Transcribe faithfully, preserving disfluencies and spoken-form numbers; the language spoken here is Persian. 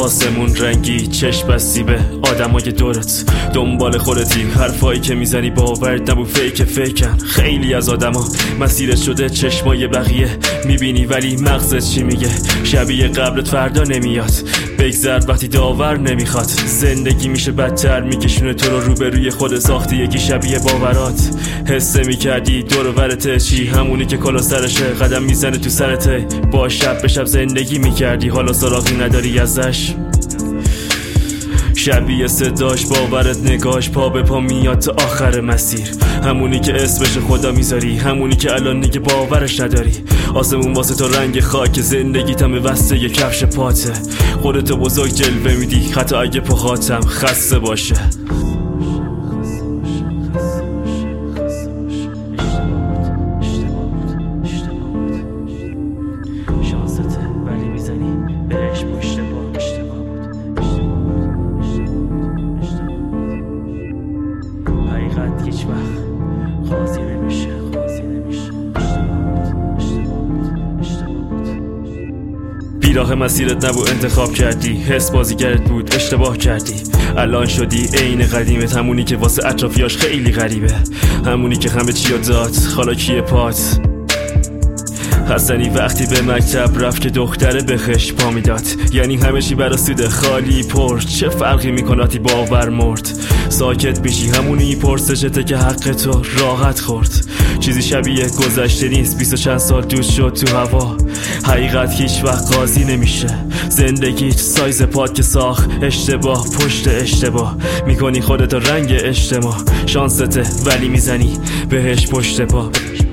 آسمون رنگی، چشم بستی به آدمای دورت، دنبال خودتی، حرفایی که میزنی باورت نبود فیک فیکن. خیلی از آدما مسیرت شده چشمای بقیه میبینی ولی مغزت چی میگه؟ شبیه قبلت فردا نمیاد، بگذر وقتی داور نمیخواد. زندگی میشه بدتر، میکشونه تو رو روبروی خود ساختی یکی شبیه باورات. حسه میکردی دور و برته چی؟ همونی که کلا سرشه قدم میزنه تو سرته. با شب به شب زندگی میکردی حالا سراغی نداری ازش. شبیه صداش باورت نگاش پا به پا میاد تا آخر مسیر. همونی که اسمش خدا میذاری، همونی که الان دیگه باورش نداری. آسمون واسه تو رنگ خاک، زندگیت هم وسته یه کفش پاته. خودتو بزرگ جلوه میدی حتی اگه پاهاتم خسته باشه. هیچ وقت قاضی نمیشه، قاضی نمیشه. بیراه مسیرت نبود انتخاب کردی، حس بازیگرت بود اشتباه کردی. الان شدی عین قدیمت، همونی که واسه اطرافیاش خیلی غریبه، همونی که همه چی داد حالا کیه پات. حسنی وقتی به مکتب رفت که دختره به خش پا میداد، یعنی همه چی برا سود خالی پر. چه فرقی میکناتی باور مرد؟ ساکت میشی همونی پرسشته که حق تو راحت خورد. چیزی شبیه گذشته نیست، بیست و چند سال دوست شد تو هوا. حقیقت هیچ وقت قاضی نمیشه، زندگیت سایز پات که ساخت اشتباه پشت اشتباه. میکنی خودتو رنگ اجتماع، شانسته ولی میزنی بهش پشت پا.